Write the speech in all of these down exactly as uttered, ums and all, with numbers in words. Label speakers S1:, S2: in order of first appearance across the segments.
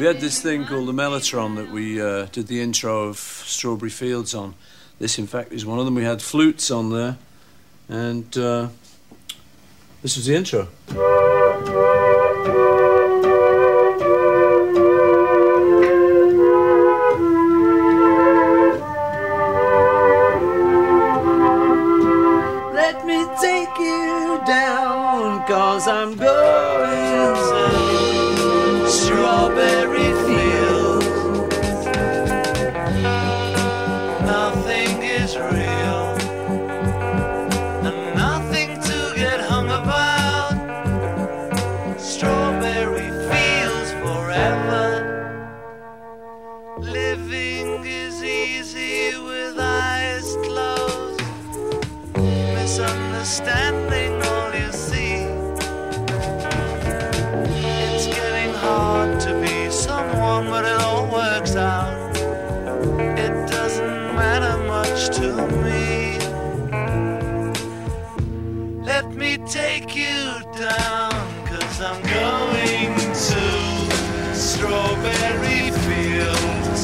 S1: We had this thing called the Mellotron that we uh, did the intro of Strawberry Fields on. This, in fact, is one of them. We had flutes on there, and uh, this was the intro. Let me take you down, 'cause I'm going to Strawberry Fields. Nothing is real, and nothing to get hung about. Strawberry Fields forever. Living is easy with eyes closed. Misunderstanding all you see. It's getting hard to be someone, but it all works out. It doesn't matter much to me. Let me take you down, 'cause I'm going to Strawberry Fields.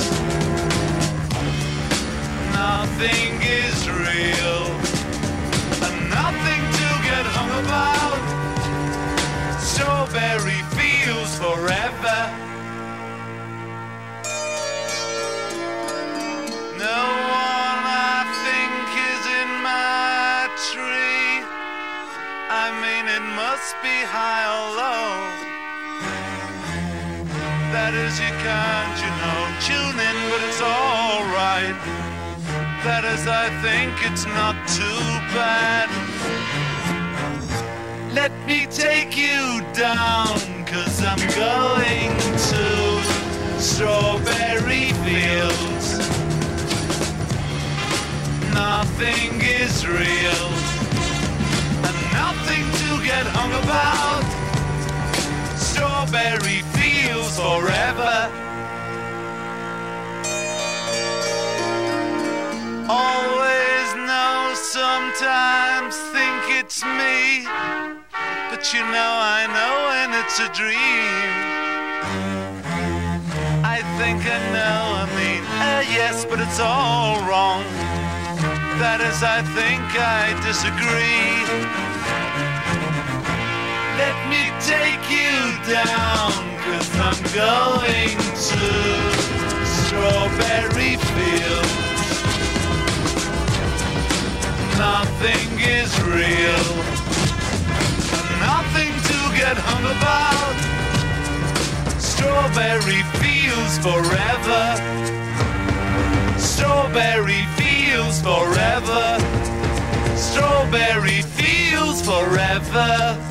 S1: Nothing is real, and nothing to get hung about. Strawberry Fields forever. No one I think is in my tree. I mean, it must be high or low. That is, you can't, you know, tune in, but it's alright. That is, I think it's not too bad. Let me take you down, 'cause I'm going to Strawberry Fields. Nothing is real, and nothing to get hung about. Strawberry Fields forever. Always know, sometimes think it's me, but you know I know when it's a dream. I think I know, I mean, uh, yes, but it's all wrong. That is, I think I disagree. Let me take you down, 'cause I'm going to Strawberry Fields. Nothing is real, nothing to get hung about. Strawberry Fields forever. Strawberry Fields forever. Strawberry Fields forever.